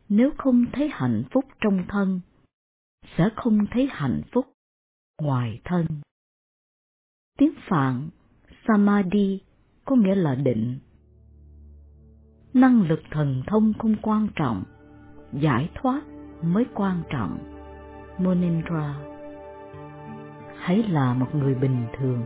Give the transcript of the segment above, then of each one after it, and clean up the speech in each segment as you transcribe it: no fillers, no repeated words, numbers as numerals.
nếu không thấy hạnh phúc trong thân, sẽ không thấy hạnh phúc ngoài thân. Tiếng Phạn Samadhi có nghĩa là định. Năng lực thần thông không quan trọng, giải thoát mới quan trọng. Munindra. Hãy là một người bình thường.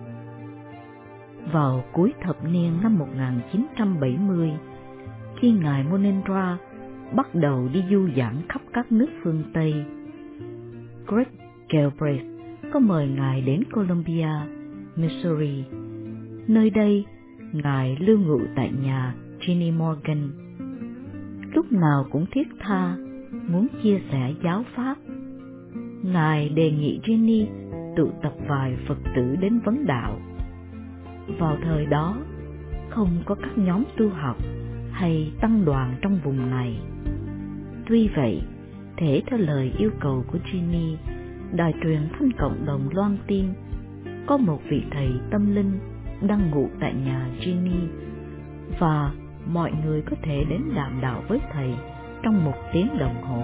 Vào cuối thập niên năm 1970, khi Ngài Munindra bắt đầu đi du giảng khắp các nước phương Tây, Greg Galbraith có mời Ngài đến Columbia, Missouri. Nơi đây, Ngài lưu ngụ tại nhà Jenny Morgan. Lúc nào cũng thiết tha, muốn chia sẻ giáo pháp. Ngài đề nghị Jenny tụ tập vài Phật tử đến vấn đạo. Vào thời đó, không có các nhóm tu học hay tăng đoàn trong vùng này. Tuy vậy, thể theo lời yêu cầu của Jenny, đài truyền thanh cộng đồng loan tin có một vị thầy tâm linh đang ngụ tại nhà Jenny và mọi người có thể đến đàm đạo với thầy trong 1 tiếng đồng hồ.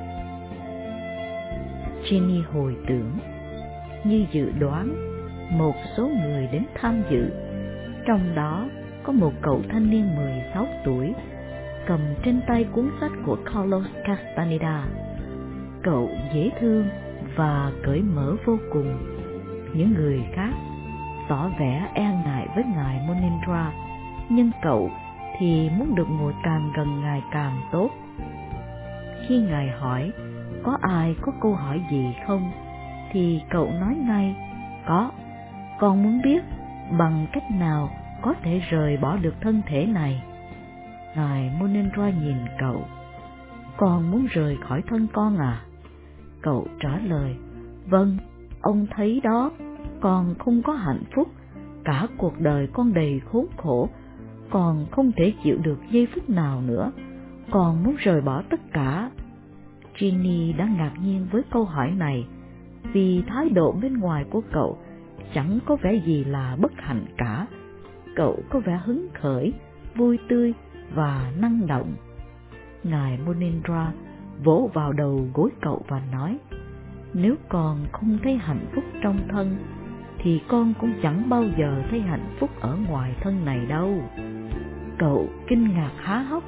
Jenny hồi tưởng, như dự đoán, một số người đến tham dự, trong đó có một cậu thanh niên 16 tuổi cầm trên tay cuốn sách của Carlos Castaneda. Cậu dễ thương và cởi mở vô cùng. Những người khác tỏ vẻ e ngại với Ngài Munindra, nhưng cậu thì muốn được ngồi càng gần Ngài càng tốt. Khi Ngài hỏi có ai có câu hỏi gì không, thì cậu nói ngay, có, con muốn biết bằng cách nào có thể rời bỏ được thân thể này. Ngài Munindra nhìn cậu, con muốn rời khỏi thân con à? Cậu trả lời, vâng, ông thấy đó, con không có hạnh phúc, cả cuộc đời con đầy khốn khổ, con không thể chịu được giây phút nào nữa, con muốn rời bỏ tất cả. Jenny đã ngạc nhiên với câu hỏi này, vì thái độ bên ngoài của cậu chẳng có vẻ gì là bất hạnh cả. Cậu có vẻ hứng khởi, vui tươi và năng động. Ngài Munindra vỗ vào đầu gối cậu và nói, nếu con không thấy hạnh phúc trong thân, thì con cũng chẳng bao giờ thấy hạnh phúc ở ngoài thân này đâu. Cậu kinh ngạc há hốc,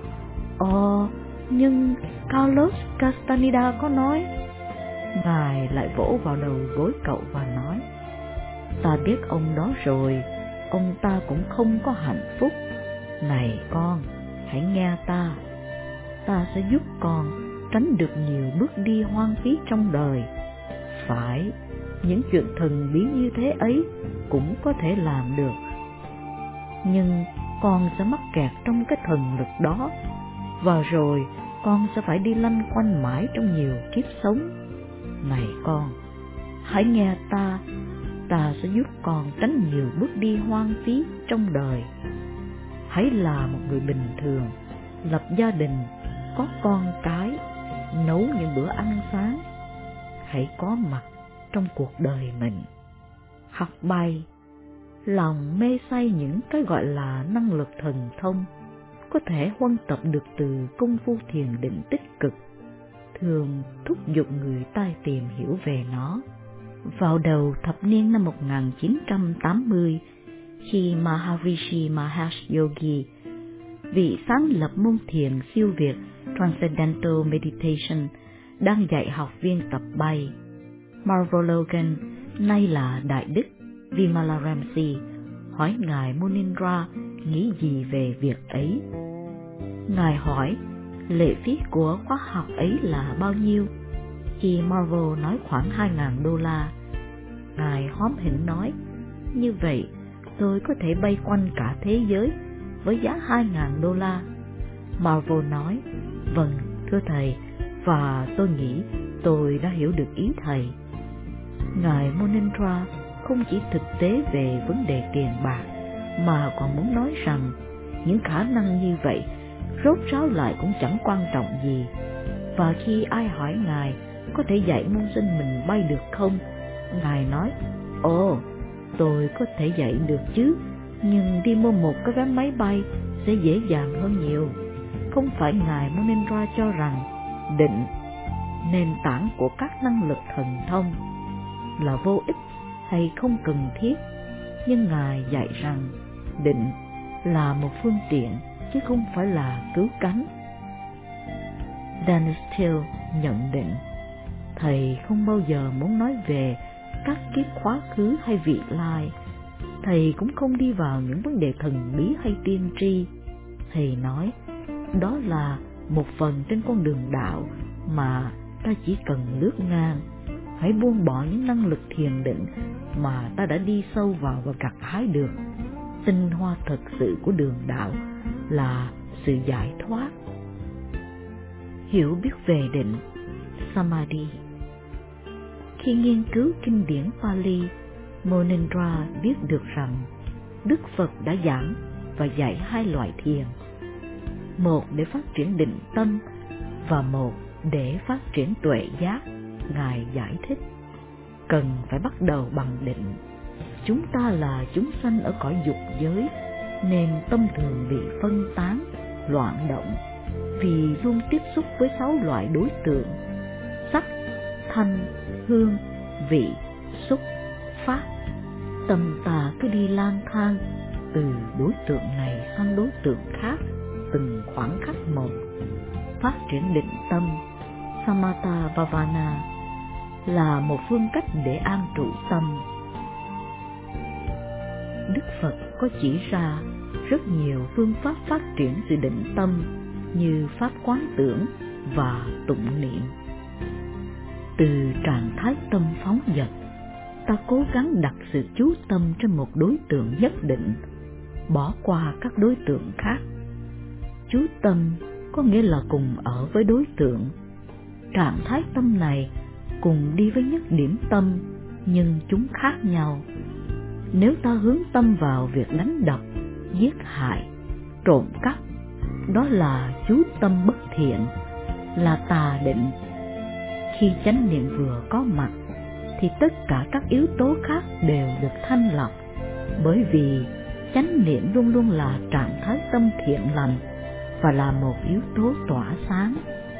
nhưng Carlos Castaneda có nói. Ngài lại vỗ vào đầu gối cậu và nói, ta biết ông đó rồi, ông ta cũng không có hạnh phúc. Này con, hãy nghe ta sẽ giúp con tránh được nhiều bước đi hoang phí trong đời. Phải, những chuyện thần bí như thế ấy cũng có thể làm được, nhưng con sẽ mắc kẹt trong cái thần lực đó, và rồi con sẽ phải đi lanh quanh mãi trong nhiều kiếp sống. Này con, hãy nghe ta sẽ giúp con tránh nhiều bước đi hoang phí trong đời. Hãy là một người bình thường, lập gia đình, có con cái, nấu những bữa ăn sáng. Hãy có mặt trong cuộc đời mình. Học bài, lòng mê say những cái gọi là năng lực thần thông có thể huân tập được từ công phu thiền định tích cực, thường thúc giục người ta tìm hiểu về nó. Vào đầu thập niên năm 1980, khi Maharishi Mahesh Yogi, vị sáng lập môn thiền siêu việt Transcendental Meditation, đang dạy học viên tập bay, Marvel Logan, nay là Đại Đức Vimala Ramsey, hỏi Ngài Munindra nghĩ gì về việc ấy. Ngài hỏi lệ phí của khóa học ấy là bao nhiêu. Khi Marvel nói khoảng $2,000, Ngài hóm hỉnh nói, như vậy tôi có thể bay quanh cả thế giới với giá $2,000. Marvel nói, vâng, thưa thầy, và tôi nghĩ tôi đã hiểu được ý thầy. Ngài Munindra không chỉ thực tế về vấn đề tiền bạc, mà còn muốn nói rằng những khả năng như vậy rốt ráo lại cũng chẳng quan trọng gì. Và khi ai hỏi Ngài có thể dạy môn sinh mình bay được không, Ngài nói, tôi có thể dạy được chứ, nhưng đi mua một cái vé máy bay sẽ dễ dàng hơn nhiều. không phải Ngài Monendra cho rằng định, nền tảng của các năng lực thần thông, là vô ích hay không cần thiết, nhưng Ngài dạy rằng định là một phương tiện chứ không phải là cứu cánh. Dennis Till nhận định, Thầy không bao giờ muốn nói về các kiếp quá khứ hay vị lai. Thầy cũng không đi vào những vấn đề thần bí hay tiên tri. Thầy nói, đó là một phần trên con đường đạo mà ta chỉ cần lướt ngang. Hãy buông bỏ những năng lực thiền định mà ta đã đi sâu vào và gặt hái được. Tinh hoa thật sự của đường đạo là sự giải thoát. Hiểu biết về định, Samadhi. Khi nghiên cứu kinh điển Pali, Monendra biết được rằng Đức Phật đã giảng và dạy hai loại thiền, một để phát triển định tâm và một để phát triển tuệ giác. Ngài giải thích, cần phải bắt đầu bằng định. Chúng ta là chúng sanh ở cõi dục giới, nên tâm thường bị phân tán, loạn động, vì luôn tiếp xúc với 6 loại đối tượng: sắc, thanh, hương, vị, xúc, pháp. Tâm ta cứ đi lang thang từ đối tượng này sang đối tượng khác, từng khoảng khắc một. Phát triển định tâm, Samatha Bhavana, là một phương cách để an trụ tâm. Đức Phật có chỉ ra rất nhiều phương pháp phát triển sự định tâm như pháp quán tưởng và tụng niệm. Từ trạng thái tâm phóng dật, ta cố gắng đặt sự chú tâm trên một đối tượng nhất định, bỏ qua các đối tượng khác. Chú tâm có nghĩa là cùng ở với đối tượng. Trạng thái tâm này cùng đi với nhất điểm tâm, nhưng chúng khác nhau. Nếu ta hướng tâm vào việc đánh đập, giết hại, trộm cắp, đó là chú tâm bất thiện, là tà định. Khi chánh niệm vừa có mặt, thì tất cả các yếu tố khác đều được thanh lọc, bởi vì chánh niệm luôn luôn là trạng thái tâm thiện lành và là một yếu tố tỏa sáng.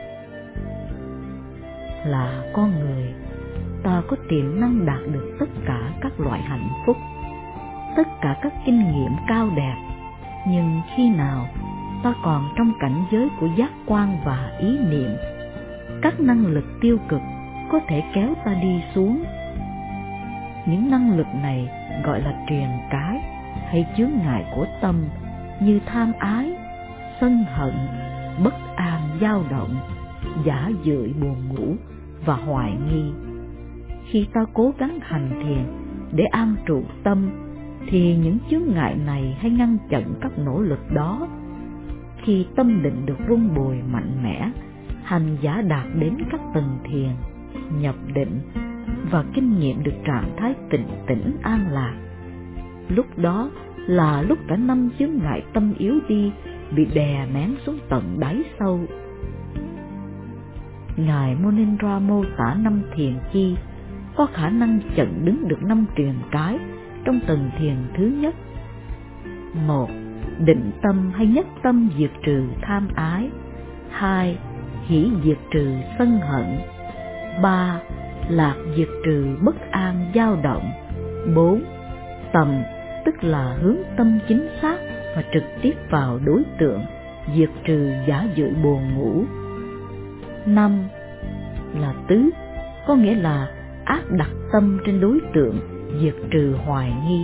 Là con người, ta có tiềm năng đạt được tất cả các loại hạnh phúc, tất cả các kinh nghiệm cao đẹp, nhưng khi nào ta còn trong cảnh giới của giác quan và ý niệm, các năng lực tiêu cực có thể kéo ta đi xuống. Những năng lực này gọi là triền cái hay chướng ngại của tâm, như tham ái, sân hận, bất an dao động, giả dưỡi buồn ngủ và hoài nghi. Khi ta cố gắng hành thiền để an trụ tâm, thì những chướng ngại này hay ngăn chặn các nỗ lực đó. Khi tâm định được vun bồi mạnh mẽ, hành giả đạt đến các tầng thiền, nhập định và kinh nghiệm được trạng thái tịnh tĩnh an lạc. Lúc đó là lúc cả 5 chướng ngại tâm yếu đi, bị đè nén xuống tận đáy sâu. Ngài Monendra mô tả 5 thiền chi có khả năng chặn đứng được 5 triền cái trong tầng thiền thứ nhất. 1. Định tâm hay nhất tâm diệt trừ tham ái. 2. Hỷ diệt trừ sân hận. 3. Lạc diệt trừ bất an dao động. 4. Tầm, tức là hướng tâm chính xác và trực tiếp vào đối tượng, diệt trừ giả dưỡi buồn ngủ. 5. Là tứ, có nghĩa là áp đặt tâm trên đối tượng, diệt trừ hoài nghi.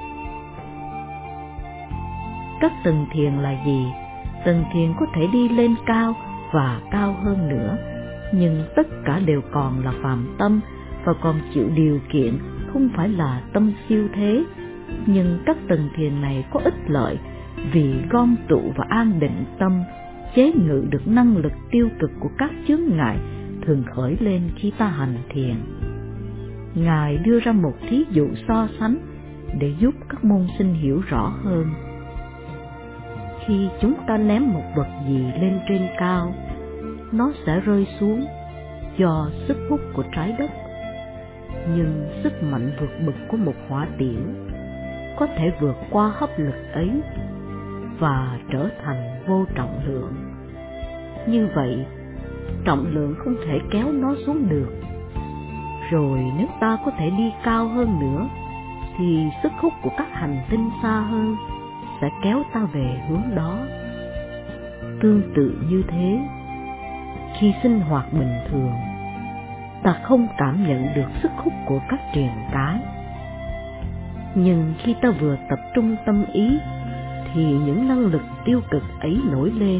Các tầng thiền là gì? Tầng thiền có thể đi lên cao và cao hơn nữa, nhưng tất cả đều còn là phàm tâm và còn chịu điều kiện, không phải là tâm siêu thế. Nhưng các tầng thiền này có ích lợi vì gom tụ và an định tâm, chế ngự được năng lực tiêu cực của các chướng ngại thường khởi lên khi ta hành thiền. Ngài đưa ra một thí dụ so sánh để giúp các môn sinh hiểu rõ hơn. Khi chúng ta ném một vật gì lên trên cao, nó sẽ rơi xuống do sức hút của trái đất. Nhưng sức mạnh vượt bậc của một hỏa tiễn có thể vượt qua hấp lực ấy và trở thành vô trọng lượng. như vậy, trọng lượng không thể kéo nó xuống được. Rồi nếu ta có thể đi cao hơn nữa, thì sức hút của các hành tinh xa hơn sẽ kéo ta về hướng đó. Tương tự như thế, khi sinh hoạt bình thường, ta không cảm nhận được sức hút của các triền cái. Nhưng khi ta vừa tập trung tâm ý, thì những năng lực tiêu cực ấy nổi lên.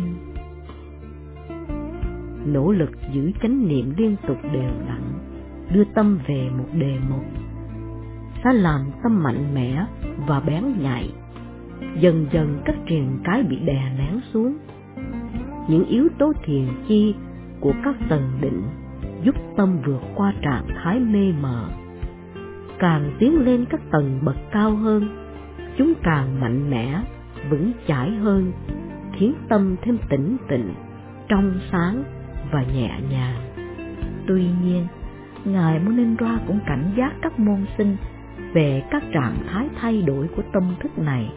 Nỗ lực giữ chánh niệm liên tục đều đặn, đưa tâm về một đề mục, sẽ làm tâm mạnh mẽ và bén nhạy. Dần dần các triền cái bị đè nén xuống. Những yếu tố thiền chi của các tầng định giúp tâm vượt qua trạng thái mê mờ. Càng tiến lên các tầng bậc cao hơn, chúng càng mạnh mẽ, vững chãi hơn, khiến tâm thêm tĩnh tịnh, trong sáng và nhẹ nhàng. Tuy nhiên, Ngài Munindra cũng cảnh giác các môn sinh về các trạng thái thay đổi của tâm thức này.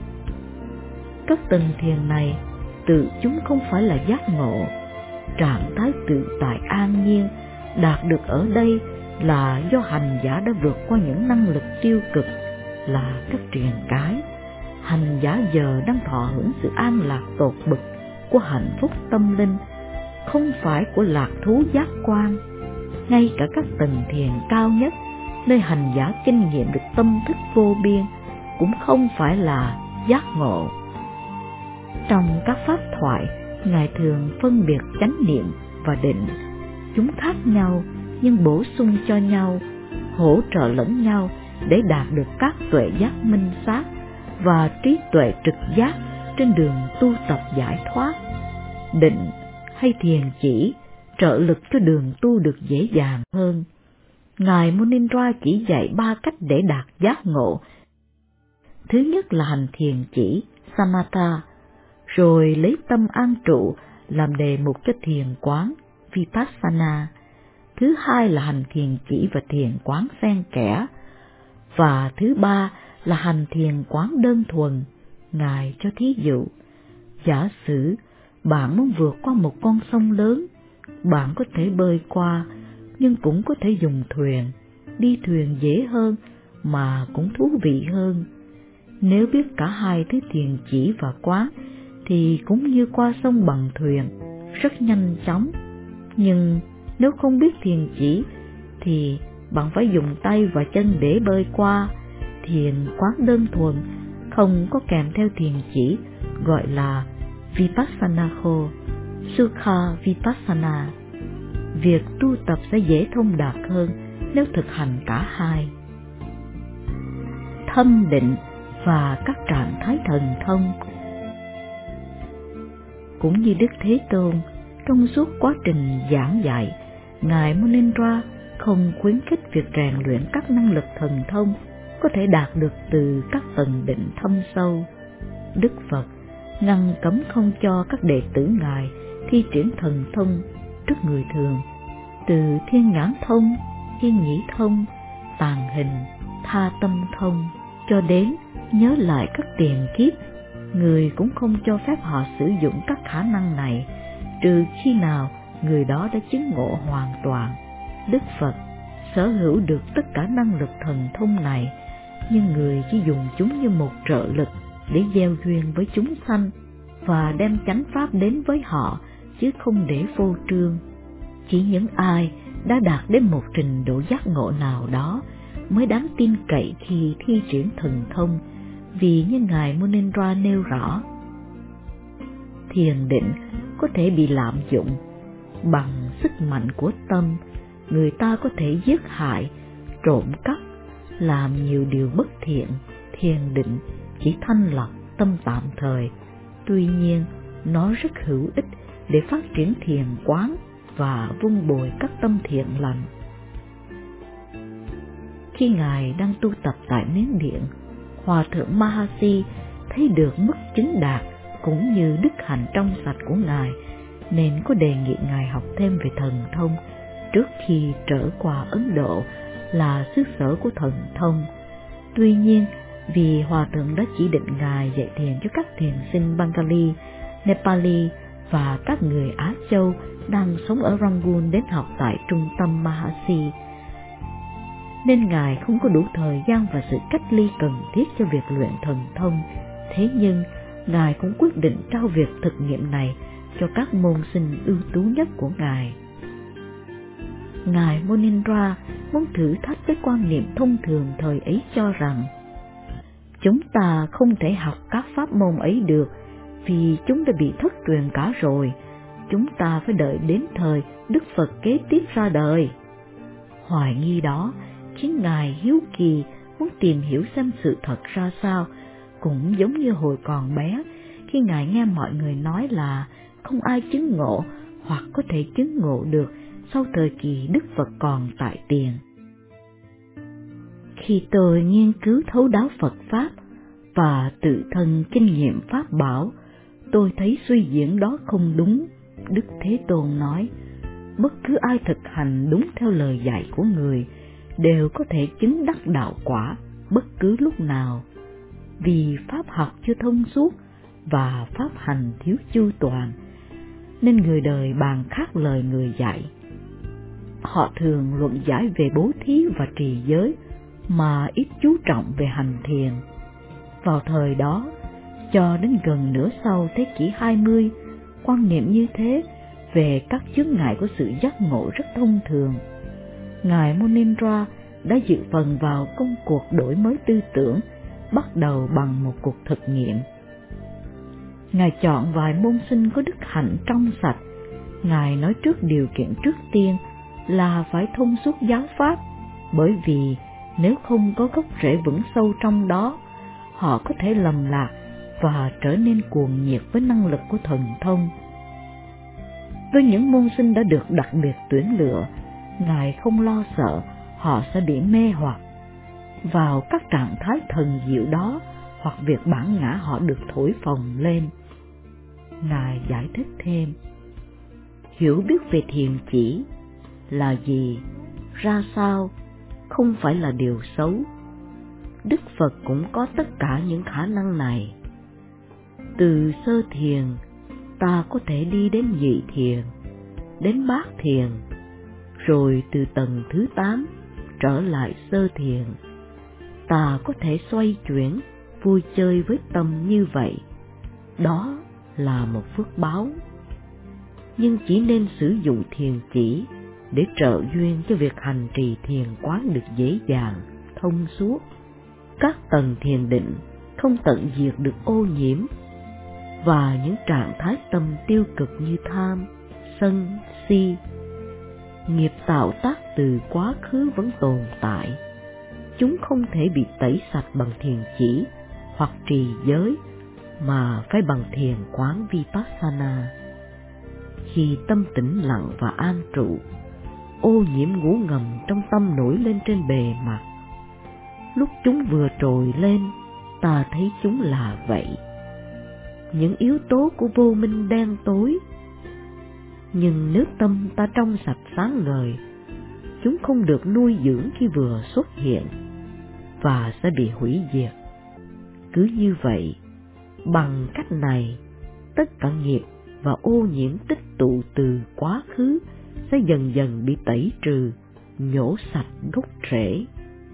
Các tầng thiền này tự chúng không phải là giác ngộ. Trạng thái tự tại an nhiên đạt được ở đây là do hành giả đã vượt qua những năng lực tiêu cực là các triền cái. Hành giả giờ đang thọ hưởng sự an lạc tột bực của hạnh phúc tâm linh, không phải của lạc thú giác quan. Ngay cả các tầng thiền cao nhất, nơi hành giả kinh nghiệm được tâm thức vô biên, cũng không phải là giác ngộ. Trong các pháp thoại, Ngài thường phân biệt chánh niệm và định. Chúng khác nhau nhưng bổ sung cho nhau, hỗ trợ lẫn nhau để đạt được các tuệ giác minh sát và trí tuệ trực giác trên đường tu tập giải thoát. Định hay thiền chỉ trợ lực cho đường tu được dễ dàng hơn. Ngài Munindra chỉ dạy 3 cách để đạt giác ngộ. Thứ nhất là hành thiền chỉ, samatha, rồi lấy tâm an trụ làm đề mục cho thiền quán, vipassana. Thứ hai là hành thiền chỉ và thiền quán xen kẽ. Và thứ ba là hành thiền quán đơn thuần. Ngài cho thí dụ, giả sử bạn muốn vượt qua một con sông lớn, bạn có thể bơi qua, nhưng cũng có thể dùng thuyền. Đi thuyền dễ hơn mà cũng thú vị hơn. Nếu biết cả hai thứ thiền chỉ và quán thì cũng như qua sông bằng thuyền, rất nhanh chóng. Nhưng nếu không biết thiền chỉ thì bạn phải dùng tay và chân để bơi qua. Thiền quán đơn thuần không có kèm theo thiền chỉ gọi là Vipassanakho, Sukha Vipassana. Việc tu tập sẽ dễ thông đạt hơn nếu thực hành cả hai. Thâm định và các trạng thái thần thông. Cũng như Đức Thế Tôn, trong suốt quá trình giảng dạy, Ngài Munindra không khuyến khích việc rèn luyện các năng lực thần thông có thể đạt được từ các tầng định thâm sâu. Đức Phật ngăn cấm không cho các đệ tử Ngài thi triển thần thông trước người thường, từ thiên nhãn thông, thiên nhĩ thông, tàng hình, tha tâm thông, cho đến nhớ lại các tiền kiếp. Người cũng không cho phép họ sử dụng các khả năng này, trừ khi nào người đó đã chứng ngộ hoàn toàn. Đức Phật sở hữu được tất cả năng lực thần thông này, nhưng người chỉ dùng chúng như một trợ lực để gieo duyên với chúng sanh và đem chánh pháp đến với họ, chứ không để phô trương. Chỉ những ai đã đạt đến một trình độ giác ngộ nào đó mới đáng tin cậy khi thi triển thần thông, vì như Ngài Munindra nêu rõ, thiền định có thể bị lạm dụng. Bằng sức mạnh của tâm, người ta có thể giết hại, trộm cắp, làm nhiều điều bất thiện. Thiền định chỉ thanh lọc tâm tạm thời, tuy nhiên nó rất hữu ích để phát triển thiền quán và vun bồi các tâm thiện lành. Khi Ngài đang tu tập tại Miến Điện, Hòa thượng Mahasi thấy được mức chứng đạt cũng như đức hạnh trong sạch của Ngài, nên có đề nghị Ngài học thêm về thần thông trước khi trở qua Ấn Độ là xứ sở của thần thông. Tuy nhiên, vì Hòa thượng đã chỉ định Ngài dạy thiền cho các thiền sinh Bengali, Nepali và các người Á Châu đang sống ở Rangoon đến học tại trung tâm Mahasi, nên Ngài không có đủ thời gian và sự cách ly cần thiết cho việc luyện thần thông. Thế nhưng, Ngài cũng quyết định trao việc thực nghiệm này cho các môn sinh ưu tú nhất của Ngài. Ngài Monindra muốn thử thách với quan niệm thông thường thời ấy cho rằng chúng ta không thể học các pháp môn ấy được vì chúng đã bị thất truyền cả rồi, chúng ta phải đợi đến thời Đức Phật kế tiếp ra đời. Hoài nghi đó khiến Ngài hiếu kỳ muốn tìm hiểu xem sự thật ra sao, cũng giống như hồi còn bé khi Ngài nghe mọi người nói là không ai chứng ngộ hoặc có thể chứng ngộ được sau thời kỳ Đức Phật còn tại tiền. Khi tôi nghiên cứu thấu đáo Phật Pháp và tự thân kinh nghiệm Pháp bảo, tôi thấy suy diễn đó không đúng. Đức Thế Tôn nói, bất cứ ai thực hành đúng theo lời dạy của người đều có thể chứng đắc đạo quả bất cứ lúc nào, vì pháp học chưa thông suốt và pháp hành thiếu chu toàn, nên người đời bàn khác lời người dạy. Họ thường luận giải về bố thí và trì giới mà ít chú trọng về hành thiền. Vào thời đó, cho đến gần nửa sau thế kỷ 20, quan niệm như thế về các chướng ngại của sự giác ngộ rất thông thường. Ngài Monindra đã dự phần vào công cuộc đổi mới tư tưởng, bắt đầu bằng một cuộc thực nghiệm. Ngài chọn vài môn sinh có đức hạnh trong sạch. Ngài nói trước điều kiện trước tiên là phải thông suốt giáo pháp, bởi vì nếu không có gốc rễ vững sâu trong đó, họ có thể lầm lạc và trở nên cuồng nhiệt với năng lực của thần thông. Với những môn sinh đã được đặc biệt tuyển lựa, Ngài không lo sợ họ sẽ bị mê hoặc vào các trạng thái thần diệu đó, hoặc việc bản ngã họ được thổi phồng lên. Ngài giải thích thêm, hiểu biết về thiền chỉ là gì, ra sao, không phải là điều xấu. Đức Phật cũng có tất cả những khả năng này. Từ sơ thiền, ta có thể đi đến nhị thiền, đến bát thiền, rồi từ tầng thứ 8 trở lại sơ thiền. Ta có thể xoay chuyển, vui chơi với tâm như vậy. Đó là một phước báo. Nhưng chỉ nên sử dụng thiền chỉ để trợ duyên cho việc hành trì thiền quán được dễ dàng, thông suốt. Các tầng thiền định không tận diệt được ô nhiễm, và những trạng thái tâm tiêu cực như tham, sân, si, nghiệp tạo tác từ quá khứ vẫn tồn tại. Chúng không thể bị tẩy sạch bằng thiền chỉ hoặc trì giới, mà phải bằng thiền quán Vipassana. Khi tâm tĩnh lặng và an trụ, ô nhiễm ngủ ngầm trong tâm nổi lên trên bề mặt. Lúc chúng vừa trồi lên, ta thấy chúng là vậy, những yếu tố của vô minh đen tối. Nhưng nếu tâm ta trong sạch sáng ngời, chúng không được nuôi dưỡng khi vừa xuất hiện, và sẽ bị hủy diệt. Cứ như vậy, bằng cách này, tất cả nghiệp và ô nhiễm tích tụ từ quá khứ sẽ dần dần bị tẩy trừ, nhổ sạch gốc rễ.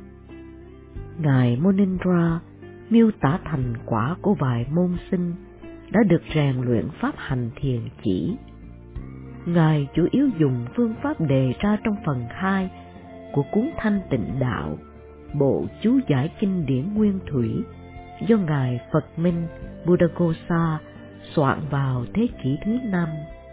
Ngài Monindra miêu tả thành quả của vài môn sinh đã được rèn luyện pháp hành thiền chỉ. Ngài chủ yếu dùng phương pháp đề ra trong phần 2 của cuốn Thanh Tịnh Đạo, bộ chú giải kinh điển nguyên thủy do Ngài Phật Minh Buddhaghosa soạn vào thế kỷ thứ 5.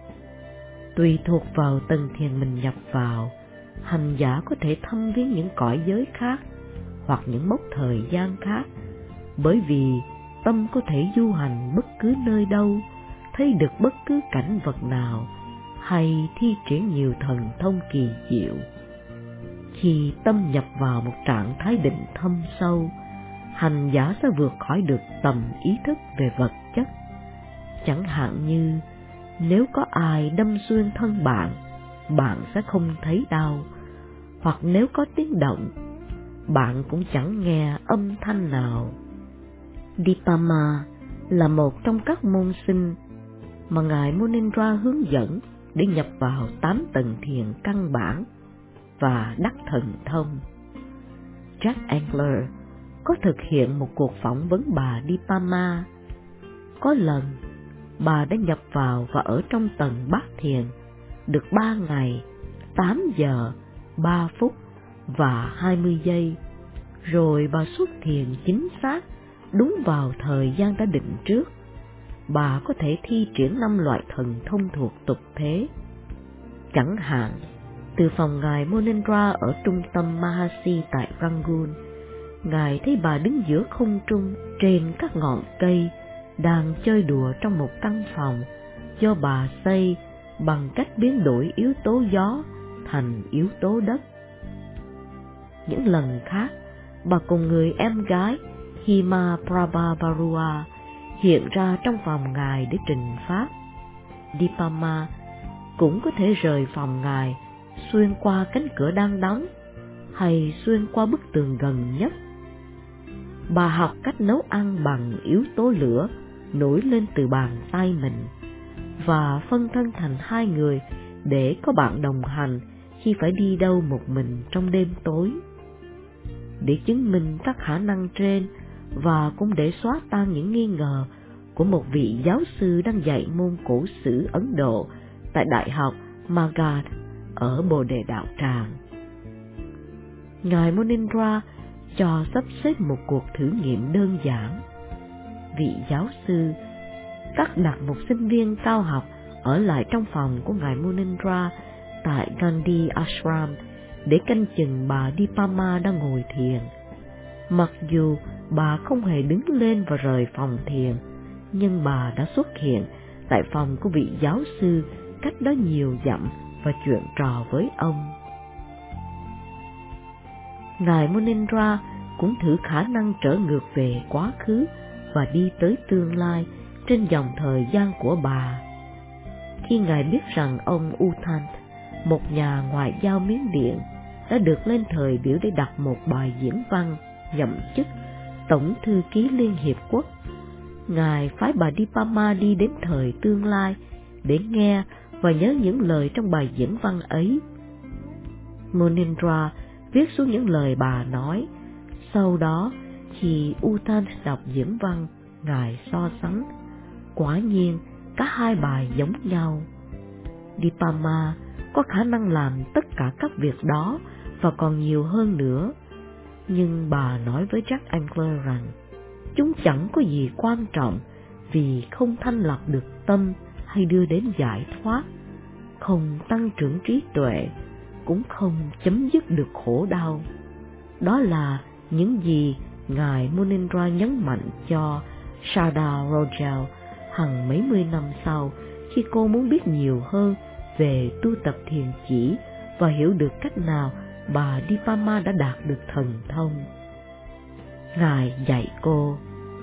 Tùy thuộc vào tầng thiền mình nhập vào, hành giả có thể thăm viếng những cõi giới khác hoặc những mốc thời gian khác, bởi vì tâm có thể du hành bất cứ nơi đâu, thấy được bất cứ cảnh vật nào, hay thi triển nhiều thần thông kỳ diệu. Khi tâm nhập vào một trạng thái định thâm sâu, hành giả sẽ vượt khỏi được tầm ý thức về vật chất. Chẳng hạn như nếu có ai đâm xuyên thân bạn, bạn sẽ không thấy đau, hoặc nếu có tiếng động, bạn cũng chẳng nghe âm thanh nào. Dipama là một trong các môn sinh mà Ngài Munindra hướng dẫn để nhập vào 8 tầng thiền căn bản và đắc thần thông. Jack Engler có thực hiện một cuộc phỏng vấn bà Dipama. Có lần, bà đã nhập vào và ở trong tầng bát thiền được 3 ngày, 8 giờ, 3 phút và 20 giây, rồi bà xuất thiền chính xác đúng vào thời gian đã định trước. Bà có thể thi triển 5 loại thần thông thuộc tục thế. Chẳng hạn, từ phòng Ngài Munindra ở trung tâm Mahasi tại Rangoon, Ngài thấy bà đứng giữa không trung trên các ngọn cây, đang chơi đùa trong một căn phòng do bà xây bằng cách biến đổi yếu tố gió thành yếu tố đất. Những lần khác, bà cùng người em gái Hima Prabha Barua hiện ra trong phòng Ngài để trình pháp. Dipama cũng có thể rời phòng Ngài xuyên qua cánh cửa đang đóng hay xuyên qua bức tường gần nhất. Bà học cách nấu ăn bằng yếu tố lửa nổi lên từ bàn tay mình và phân thân thành 2 người để có bạn đồng hành khi phải đi đâu một mình trong đêm tối. Để chứng minh các khả năng trên và cũng để xóa tan những nghi ngờ của một vị giáo sư đang dạy môn cổ sử Ấn Độ tại Đại học Magadh ở Bồ Đề Đạo Tràng, Ngài Munindra cho sắp xếp một cuộc thử nghiệm đơn giản. Vị giáo sư cắt đặt một sinh viên cao học ở lại trong phòng của Ngài Munindra tại Gandhi Ashram để canh chừng bà Dipama đang ngồi thiền. Mặc dù bà không hề đứng lên và rời phòng thiền, nhưng bà đã xuất hiện tại phòng của vị giáo sư cách đó nhiều dặm và chuyện trò với ông. Ngài Munindra cũng thử khả năng trở ngược về quá khứ và đi tới tương lai trên dòng thời gian của bà. Khi Ngài biết rằng ông Uthant, một nhà ngoại giao Miến Điện, đã được lên thời biểu để đặt một bài diễn văn nhậm chức Tổng thư ký Liên Hiệp Quốc, Ngài phái bà Dipama đi đến thời tương lai để nghe và nhớ những lời trong bài diễn văn ấy. Munindra viết xuống những lời bà nói. Sau đó, khi Uthant đọc diễn văn, Ngài so sánh. Quả nhiên, cả 2 bài giống nhau. Dipama có khả năng làm tất cả các việc đó và còn nhiều hơn nữa. Nhưng bà nói với Jack Engler rằng chúng chẳng có gì quan trọng vì không thanh lọc được tâm hay đưa đến giải thoát, không tăng trưởng trí tuệ, cũng không chấm dứt được khổ đau. Đó là những gì Ngài Munindra nhấn mạnh cho Shraddha Rojal hằng mấy mươi năm sau, khi cô muốn biết nhiều hơn về tu tập thiền chỉ và hiểu được cách nào bà Dipama đã đạt được thần thông. Ngài dạy cô: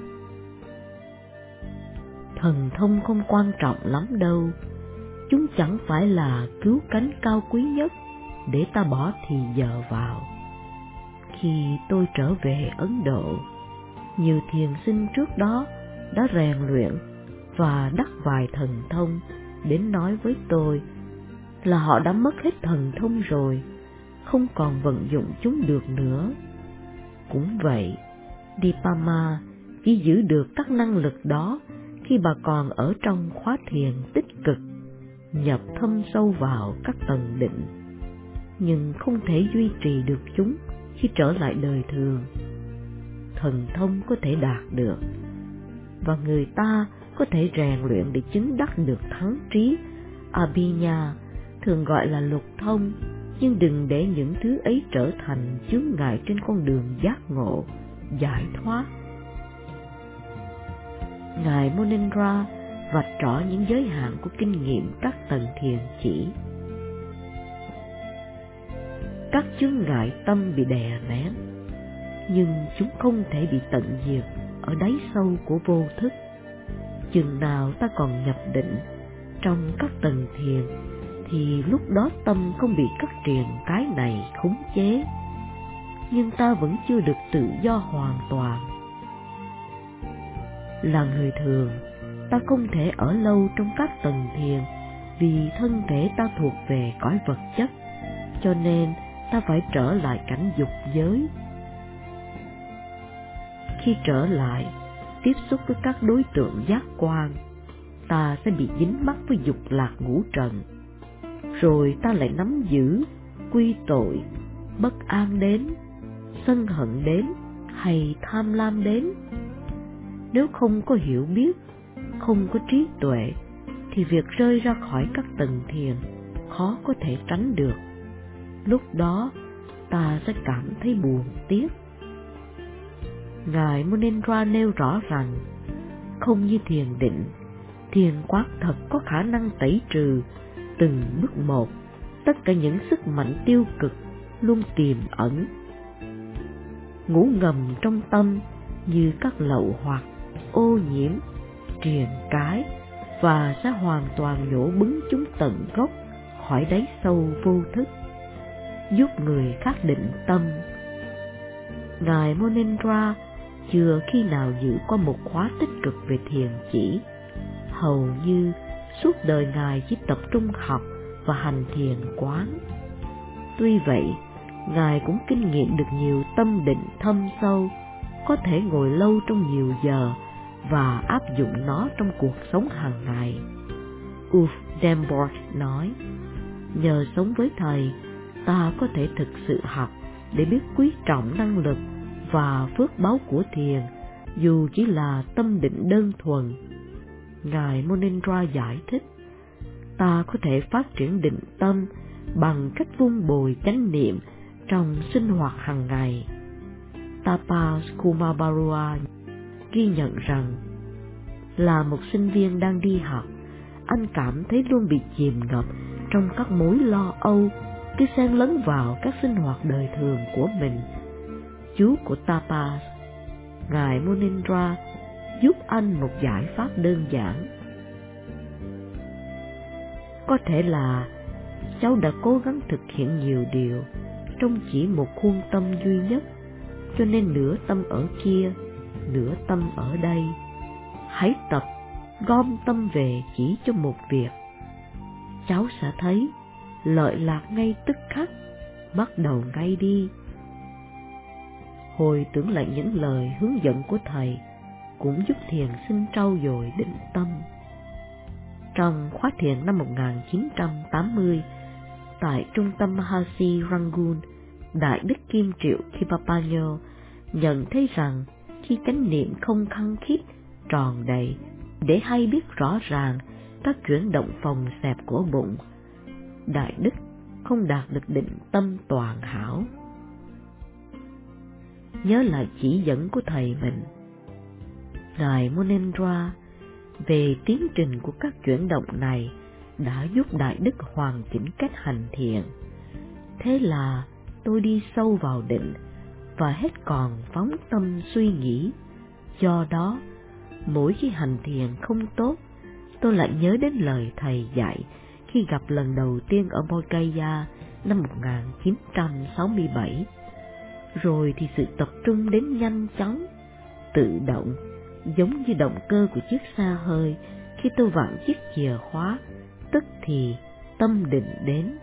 thần thông không quan trọng lắm đâu, chúng chẳng phải là cứu cánh cao quý nhất để ta bỏ thì giờ vào. Khi tôi trở về Ấn Độ, nhiều thiền sinh trước đó đã rèn luyện và đắc vài thần thông đến nói với tôi là họ đã mất hết thần thông rồi, không còn vận dụng chúng được nữa. Cũng vậy, Dipama chỉ giữ được các năng lực đó khi bà còn ở trong khóa thiền tích cực, nhập thâm sâu vào các tầng định, nhưng không thể duy trì được chúng khi trở lại đời thường. Thần thông có thể đạt được, và người ta có thể rèn luyện để chứng đắc được thắng trí Abhinya, thường gọi là lục thông, nhưng đừng để những thứ ấy trở thành chướng ngại trên con đường giác ngộ, giải thoát. Ngài Munindra vạch rõ những giới hạn của kinh nghiệm các tầng thiền chỉ. Các chướng ngại tâm bị đè nén, nhưng chúng không thể bị tận diệt ở đáy sâu của vô thức. Chừng nào ta còn nhập định trong các tầng thiền, thì lúc đó tâm không bị các triền cái này khống chế, nhưng ta vẫn chưa được tự do hoàn toàn. Là người thường, ta không thể ở lâu trong các tầng thiền vì thân thể ta thuộc về cõi vật chất, cho nên ta phải trở lại cảnh dục giới. Khi trở lại, tiếp xúc với các đối tượng giác quan, ta sẽ bị dính mắc với dục lạc ngũ trần. Rồi ta lại nắm giữ, quy tội, bất an đến, sân hận đến hay tham lam đến. Nếu không có hiểu biết, không có trí tuệ, thì việc rơi ra khỏi các tầng thiền khó có thể tránh được. Lúc đó ta sẽ cảm thấy buồn tiếc. Ngài Munindra nêu rõ rằng, không như thiền định, thiền quán thật có khả năng tẩy trừ từng bước một tất cả những sức mạnh tiêu cực luôn tiềm ẩn, ngủ ngầm trong tâm như các lậu hoặc, ô nhiễm, triền cái, và sẽ hoàn toàn nhổ bứng chúng tận gốc khỏi đáy sâu vô thức, giúp người khác định tâm. Ngài Munindra chưa khi nào dự qua một khóa tích cực về thiền chỉ, hầu như suốt đời Ngài chỉ tập trung học và hành thiền quán. Tuy vậy, Ngài cũng kinh nghiệm được nhiều tâm định thâm sâu, có thể ngồi lâu trong nhiều giờ và áp dụng nó trong cuộc sống hàng ngày. Ulf Denborg nói, nhờ sống với Thầy, ta có thể thực sự học để biết quý trọng năng lực và phước báu của thiền, dù chỉ là tâm định đơn thuần. Ngài Munindra giải thích, ta có thể phát triển định tâm bằng cách vun bồi chánh niệm trong sinh hoạt hàng ngày. Tapas Kumabarua ghi nhận rằng, là một sinh viên đang đi học, anh cảm thấy luôn bị chìm ngập trong các mối lo âu cứ xen lẫn vào các sinh hoạt đời thường của mình. Chú của Tapas, Ngài Munindra, giúp anh một giải pháp đơn giản. Có thể là cháu đã cố gắng thực hiện nhiều điều trong chỉ một khuôn tâm duy nhất, cho nên nửa tâm ở kia, nửa tâm ở đây. Hãy tập gom tâm về chỉ cho một việc. Cháu sẽ thấy lợi lạc ngay tức khắc, bắt đầu ngay đi. Hồi tưởng lại những lời hướng dẫn của Thầy cũng giúp thiền sinh trau dồi định tâm. Trong khóa thiền năm 1980, tại trung tâm Mahasi Rangoon, Đại Đức Kim Triệu Khipapanyo nhận thấy rằng khi chánh niệm không khăng khít, tròn đầy, để hay biết rõ ràng các chuyển động phòng xẹp của bụng, Đại Đức không đạt được định tâm toàn hảo. Nhớ lại chỉ dẫn của Thầy mình, Ngài Munindra, về tiến trình của các chuyển động này đã giúp Đại Đức hoàn chỉnh cách hành thiền. Thế là tôi đi sâu vào định và hết còn phóng tâm suy nghĩ. Do đó, mỗi khi hành thiền không tốt, tôi lại nhớ đến lời Thầy dạy khi gặp lần đầu tiên ở Bodh Gaya năm 1967. Rồi thì sự tập trung đến nhanh chóng, tự động, giống như động cơ của chiếc xe hơi khi tôi vặn chiếc chìa khóa, tức thì tâm định đến.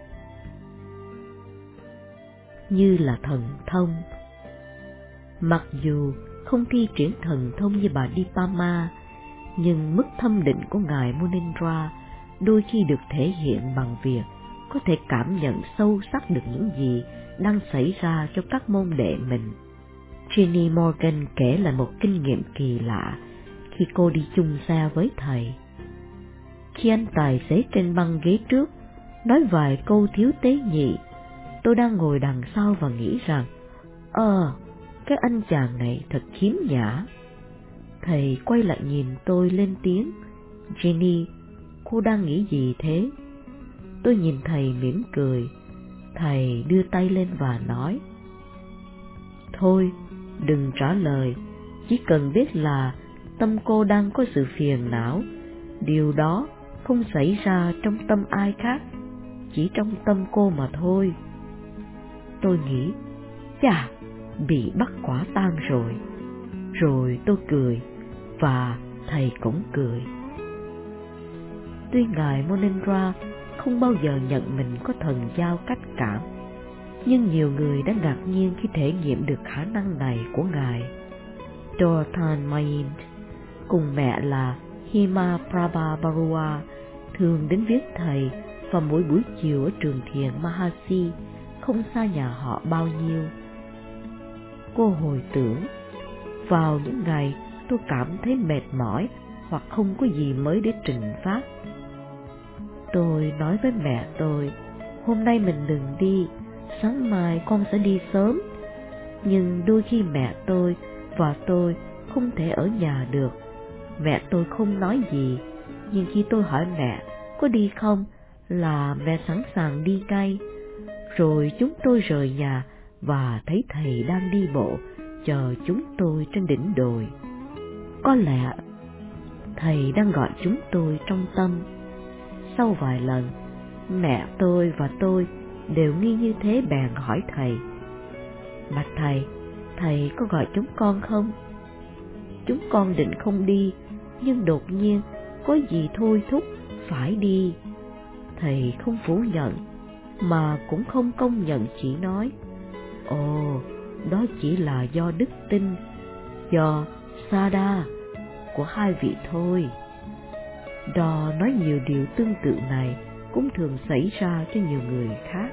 Như là thần thông. Mặc dù không thi triển thần thông như bà Dipama, nhưng mức thâm định của Ngài Munindra đôi khi được thể hiện bằng việc có thể cảm nhận sâu sắc được những gì đang xảy ra cho các môn đệ mình. Jenny Morgan kể lại một kinh nghiệm kỳ lạ khi cô đi chung xe với Thầy. Khi anh tài xế trên băng ghế trước nói vài câu thiếu tế nhị, tôi đang ngồi đằng sau và nghĩ rằng, cái anh chàng này thật khiếm nhã. Thầy quay lại nhìn tôi lên tiếng, Jenny, cô đang nghĩ gì thế? Tôi nhìn Thầy mỉm cười. Thầy đưa tay lên và nói, thôi, đừng trả lời, chỉ cần biết là tâm cô đang có sự phiền não. Điều đó không xảy ra trong tâm ai khác, chỉ trong tâm cô mà thôi. Tôi nghĩ, chà, bị bắt quả tang rồi. Rồi tôi cười, và Thầy cũng cười. Tuy Ngài Monendra không bao giờ nhận mình có thần giao cách cảm, nhưng nhiều người đã ngạc nhiên khi thể nghiệm được khả năng này của Ngài. Dorothan Mayint cùng mẹ là Hima Prabha Barua thường đến viếng thầy vào mỗi buổi chiều ở trường thiền Mahasi, không xa nhà họ bao nhiêu. Cô hồi tưởng, vào những ngày tôi cảm thấy mệt mỏi hoặc không có gì mới để trình phát, tôi nói với mẹ tôi, hôm nay mình đừng đi, sáng mai con sẽ đi sớm. Nhưng đôi khi mẹ tôi và tôi không thể ở nhà được. Mẹ tôi không nói gì, nhưng khi tôi hỏi mẹ có đi không là mẹ sẵn sàng đi ngay. Rồi chúng tôi rời nhà và thấy thầy đang đi bộ chờ chúng tôi trên đỉnh đồi. Có lẽ thầy đang gọi chúng tôi trong tâm. Sau vài lần, mẹ tôi và tôi đều nghi như thế bèn hỏi thầy, bạch thầy, thầy có gọi chúng con không? Chúng con định không đi, nhưng đột nhiên có gì thôi thúc phải đi. Thầy không phủ nhận, mà cũng không công nhận, chỉ nói, ồ, đó chỉ là do đức tin, do Sada của hai vị thôi. Đò nói nhiều điều tương tự này cũng thường xảy ra cho nhiều người khác.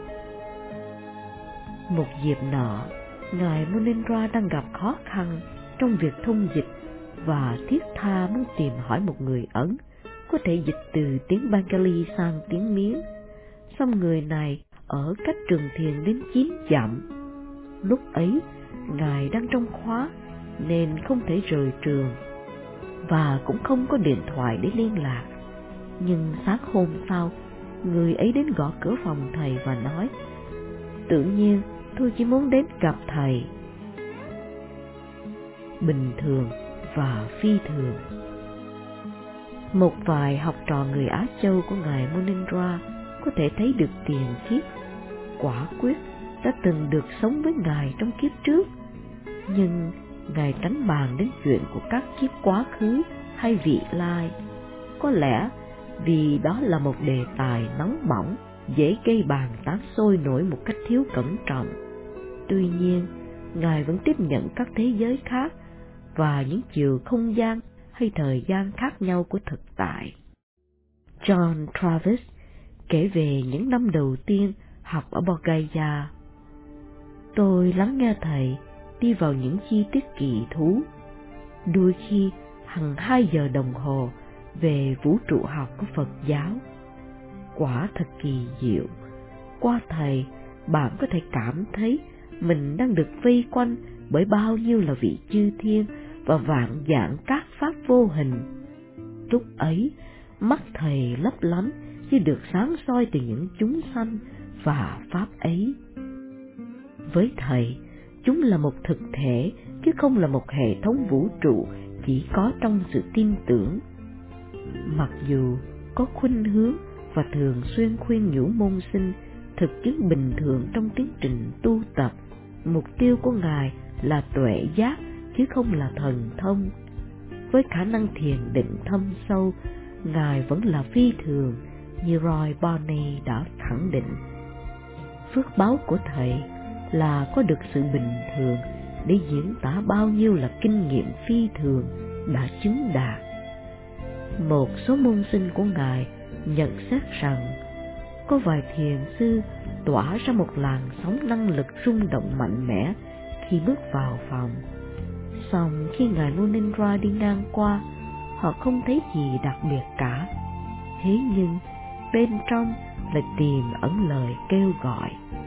Một dịp nọ, Ngài Monendra đang gặp khó khăn trong việc thông dịch và thiết tha muốn tìm hỏi một người Ấn có thể dịch từ tiếng Bengali sang tiếng Miến. Song người này ở cách trường thiền đến 9 dặm. Lúc ấy, Ngài đang trong khóa nên không thể rời trường và cũng không có điện thoại để liên lạc. Nhưng sáng hôm sau, người ấy đến gõ cửa phòng thầy và nói, tự nhiên tôi chỉ muốn đến gặp thầy. Bình thường và phi thường. Một vài học trò người Á Châu của Ngài Monendra có thể thấy được tiền kiếp, quả quyết đã từng được sống với Ngài trong kiếp trước, nhưng Ngài tránh bàn đến chuyện của các kiếp quá khứ hay vị lai. Có lẽ vì đó là một đề tài nóng bỏng, dễ gây bàn tán sôi nổi một cách thiếu cẩn trọng. Tuy nhiên, Ngài vẫn tiếp nhận các thế giới khác và những chiều không gian hay thời gian khác nhau của thực tại. John Travis kể về những năm đầu tiên học ở Bodh-gaya. Tôi lắng nghe thầy đi vào những chi tiết kỳ thú, đôi khi hằng 2 giờ đồng hồ về vũ trụ học của Phật giáo. Quả thật kỳ diệu. Qua thầy, bạn có thể cảm thấy mình đang được vây quanh bởi bao nhiêu là vị chư thiên và vạn dạng các pháp vô hình. Lúc ấy, mắt thầy lấp lánh như được sáng soi từ những chúng sanh và pháp ấy. Với thầy, chúng là một thực thể chứ không là một hệ thống vũ trụ chỉ có trong sự tin tưởng. Mặc dù có khuynh hướng và thường xuyên khuyên nhủ môn sinh thực chứng bình thường trong tiến trình tu tập, mục tiêu của Ngài là tuệ giác chứ không là thần thông. Với khả năng thiền định thâm sâu, Ngài vẫn là phi thường như Roy Barney đã khẳng định. Phước báo của thầy là có được sự bình thường để diễn tả bao nhiêu là kinh nghiệm phi thường đã chứng đạt. Một số môn sinh của Ngài nhận xét rằng có vài thiền sư tỏa ra một làn sóng năng lực rung động mạnh mẽ khi bước vào phòng. Song khi Ngài Monendra đi ngang qua, họ không thấy gì đặc biệt cả. Thế nhưng bên trong lại tiềm ẩn lời kêu gọi.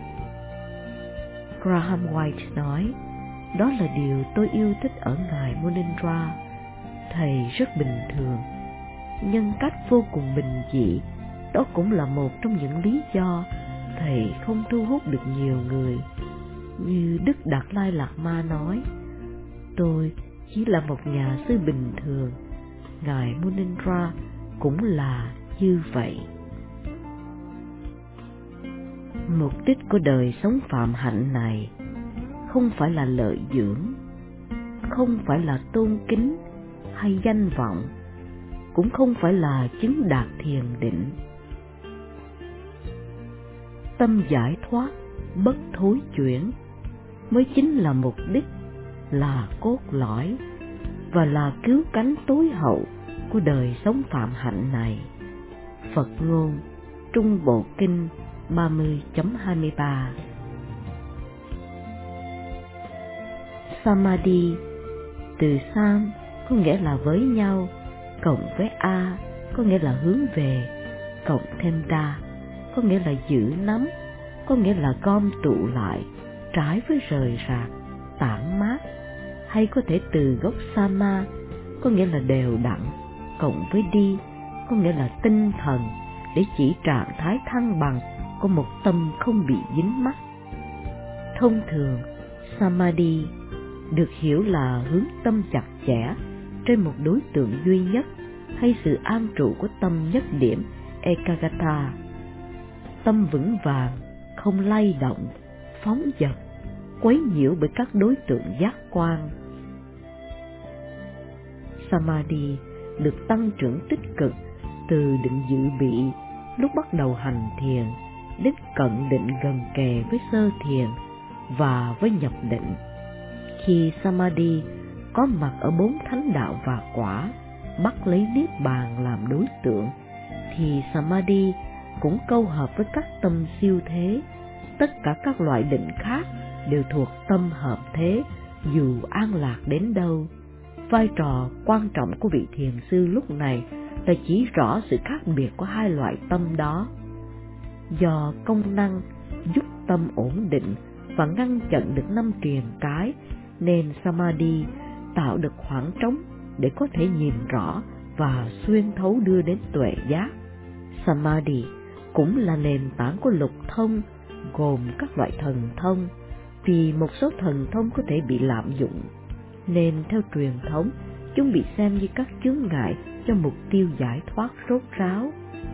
Graham White nói, đó là điều tôi yêu thích ở Ngài Monendra. Thầy rất bình thường, nhân cách vô cùng bình dị. Đó cũng là một trong những lý do thầy không thu hút được nhiều người. Như Đức Đạt Lai Lạt Ma nói, tôi chỉ là một nhà sư bình thường. Ngài Monendra cũng là như vậy. Mục đích của đời sống phạm hạnh này không phải là lợi dưỡng, không phải là tôn kính hay danh vọng, cũng không phải là chứng đạt thiền định. Tâm giải thoát, bất thối chuyển mới chính là mục đích, là cốt lõi và là cứu cánh tối hậu của đời sống phạm hạnh này. Phật ngôn Trung Bộ Kinh 30.23. Samadhi từ sam có nghĩa là với nhau, cộng với a có nghĩa là hướng về, cộng thêm đa có nghĩa là giữ nắm, có nghĩa là gom tụ lại, trái với rời rạc, tản mát, hay có thể từ gốc sama có nghĩa là đều đặn, cộng với đi có nghĩa là tinh thần, để chỉ trạng thái thăng bằng của một tâm không bị dính mắc. Thông thường, samadhi được hiểu là hướng tâm chặt chẽ trên một đối tượng duy nhất, hay sự an trụ của tâm nhất điểm ekagata. Tâm vững vàng, không lay động, phóng dật, quấy nhiễu bởi các đối tượng giác quan. Samadhi được tăng trưởng tích cực từ định dự bị lúc bắt đầu hành thiền đến cận định gần kề với sơ thiền và với nhập định. Khi Samadhi có mặt ở 4 thánh đạo và quả, bắt lấy niết bàn làm đối tượng, thì Samadhi cũng câu hợp với các tâm siêu thế. Tất cả các loại định khác đều thuộc tâm hợp thế, dù an lạc đến đâu. Vai trò quan trọng của vị thiền sư lúc này là chỉ rõ sự khác biệt của hai loại tâm đó. Do công năng giúp tâm ổn định và ngăn chặn được 5 triền cái, nên Samadhi tạo được khoảng trống để có thể nhìn rõ và xuyên thấu đưa đến tuệ giác. Samadhi cũng là nền tảng của lục thông, gồm các loại thần thông. Vì một số thần thông có thể bị lạm dụng, nên theo truyền thống, chúng bị xem như các chướng ngại cho mục tiêu giải thoát rốt ráo.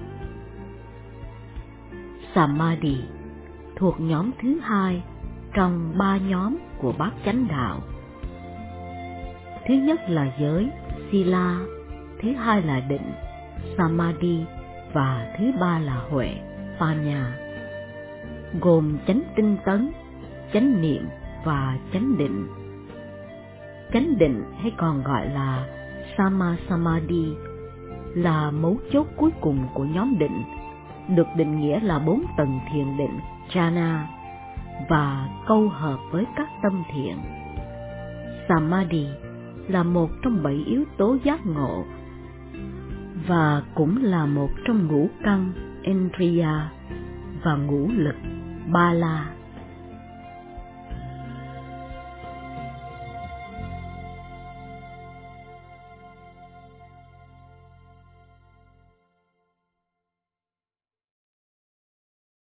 Samadhi thuộc nhóm thứ 2 trong 3 nhóm của bát chánh đạo. Thứ nhất là giới, sila, thứ hai là định, samadhi, và thứ ba là huệ, panya, gồm chánh tinh tấn, chánh niệm và chánh định. Chánh định hay còn gọi là Sama Samadhi là mấu chốt cuối cùng của nhóm định, được định nghĩa là 4 tầng thiền định jhana và câu hợp với các tâm thiện. Samadhi là một trong 7 yếu tố giác ngộ và cũng là một trong ngũ căn Indriya và ngũ lực Bala.